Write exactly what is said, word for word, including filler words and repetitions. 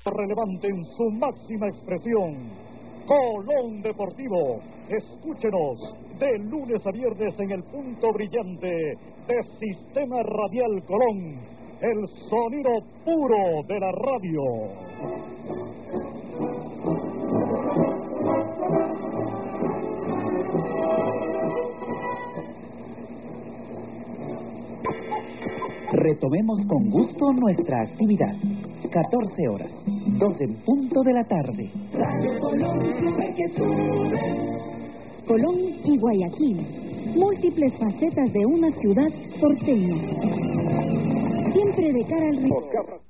relevante en su máxima expresión. Colón Deportivo, escúchenos de lunes a viernes en el punto brillante de Sistema Radial Colón, el sonido puro de la radio. Retomemos con gusto nuestra actividad. catorce horas, dos en punto de la tarde. Radio Colón, sube que sube. Colón y Guayaquil, múltiples facetas de una ciudad porteña. Siempre de cara al río.